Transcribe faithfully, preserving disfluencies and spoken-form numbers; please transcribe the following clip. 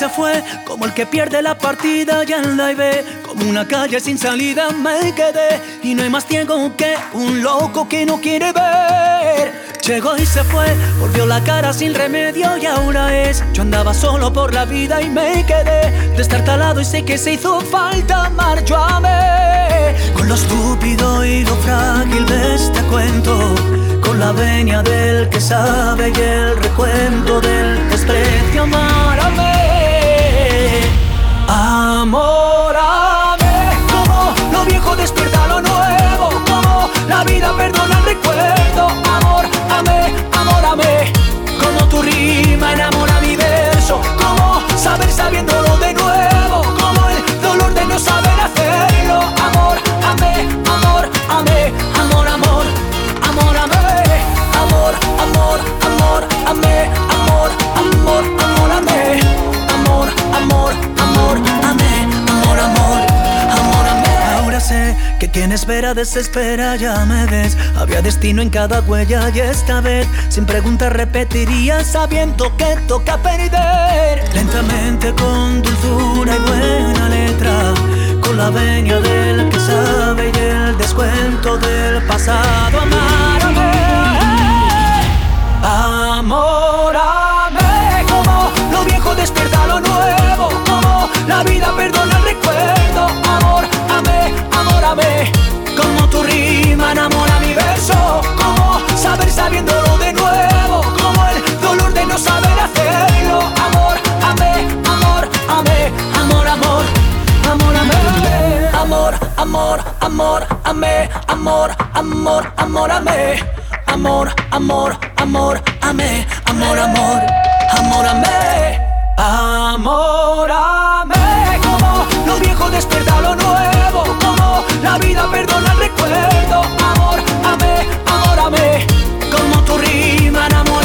se fue, como el que pierde la partida ya en la I B. Como una calle sin salida me quedé, y no hay más ciego que un loco que no quiere ver. Llegó y se fue, volvió la cara sin remedio y ahora es. Yo andaba solo por la vida y me quedé destartalado, y sé que se hizo falta amar, yo amé. Con lo estúpido y lo frágil de este cuento, con la venia del que sabe y el recuento del desprecio. Amar, amé, amor, amé. Como lo viejo despierta lo nuevo, como la vida perdona el recuerdo. Amor, amé, amor, amé. Como tu rima enamora mi verso, como saber sabiéndolo de nuevo, como el dolor de no saber hacerlo. Amor, amé, amor, amé. Amor, amor, amor, amé. Amor, amor, amor, amé. Amor, amor, amor, amé. Amor, amor, amor, amé. Amor, amor, amor, amé. Ahora sé que quien espera desespera, ya me ves. Había destino en cada huella y esta vez sin preguntar repetiría, sabiendo que toca perder. Lentamente, con dulzura y buena letra, con la venia del que sabe y el descuento del pasado. Amar, amé, amor, amé. Como lo viejo despierta lo nuevo, como la vida perdona el recuerdo. Amor, amé, amor, amé. Como tu rima enamora mi verso, como saber sabiéndolo de nuevo, como el dolor de no saber hacerlo. Amor, amé, amor, amé. Amor, amor, amor, amé. Amor, amor, amor, amé. Amor, amor, amor, amé. Amor, amor, amor, amé. Amor, amor, amor, amé. Amor, amé. Como lo viejo despierta lo nuevo, como la vida perdona el recuerdo. Amor, amé, amor, amé. Como tu rima enamora